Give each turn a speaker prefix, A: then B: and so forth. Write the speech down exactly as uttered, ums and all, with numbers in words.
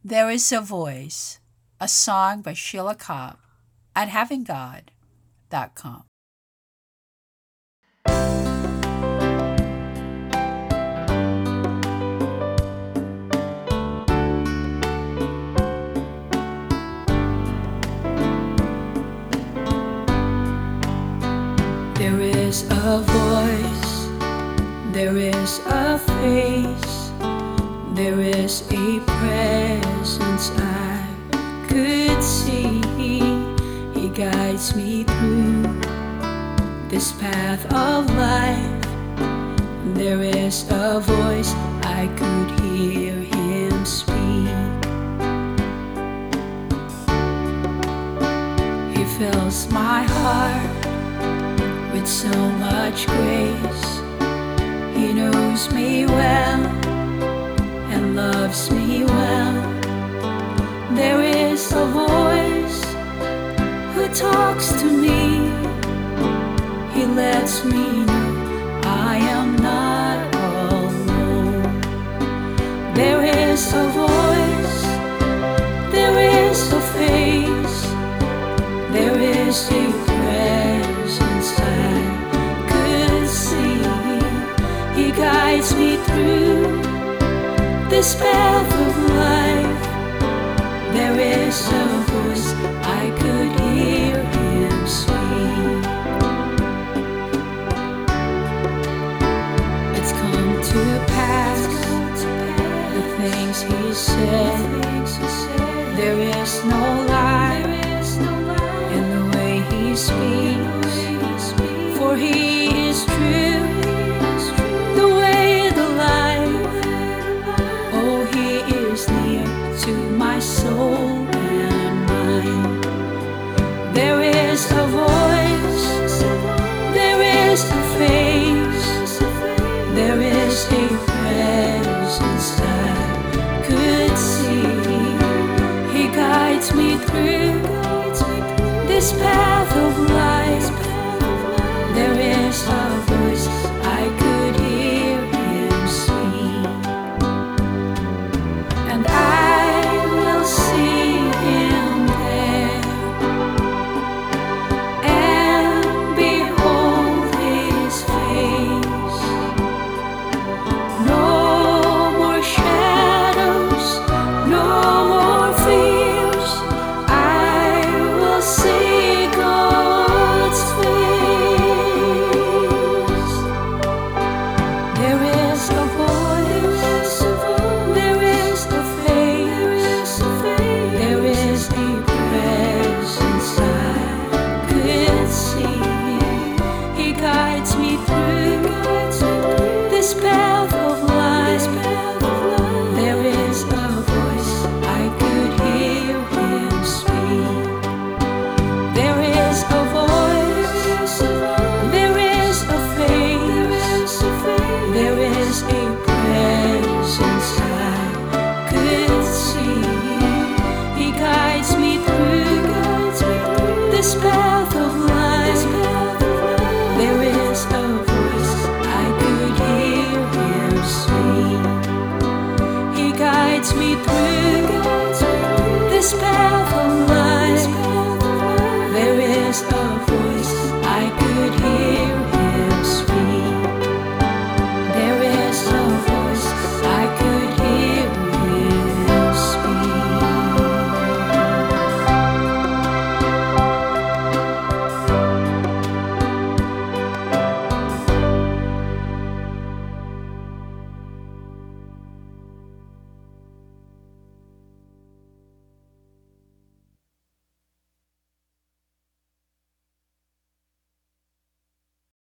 A: There is a Voice, a song by Sheila Cobb at having god dot com.
B: There is a voice, there is a face, there is a presence I could see. He guides me through this path of life. There is a voice, I could hear him speak. He fills my heart with so much grace. He knows me well and loves me well. There is a voice who talks to me. He lets me know I am not alone. There is a voice, there is a face, there is a presence I could see. He guides me through this path of life. There is a voice, I could hear him speak. It's come to pass, the things he said. There is no lie in the way he speaks, for he is true, the way, the life. Oh, he is near to my soul and mind. There is a voice, there is a face, there is a presence I could see. He guides me through this path of life. There is a voice, I could hear him speak, and I will see him there and behold his face. No more shadows, no more fears. I will see God's face. There is a voice, there is a face, there is a presence I could see. He guides me through this path of life. There is a voice, I could hear him speak. There is a voice, there is a face, there is a presence I could see. He guides me through this path of life. There is a voice, I could hear him speak. He guides me through this path